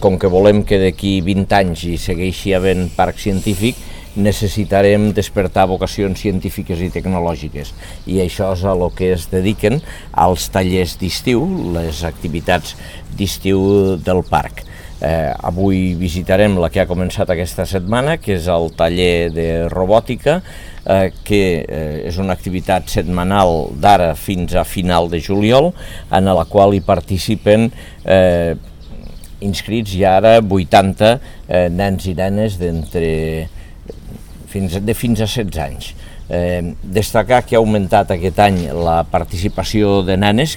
com que volem que d'aquí 20 anys hi segueixi havent parc científic, necessitarem despertar vocacions científiques i tecnològiques, i això és a lo que es dediquen als tallers d'estiu, les activitats d'estiu del parc. Avui visitarem la que ha començat aquesta setmana, que és el taller de robòtica, que és una activitat setmanal d'ara fins a final de juliol, en la qual hi participen inscrits ja ara 80 nens i nenes fins a 16 anys. Destacar que ha augmentat aquest any la participació de nenes,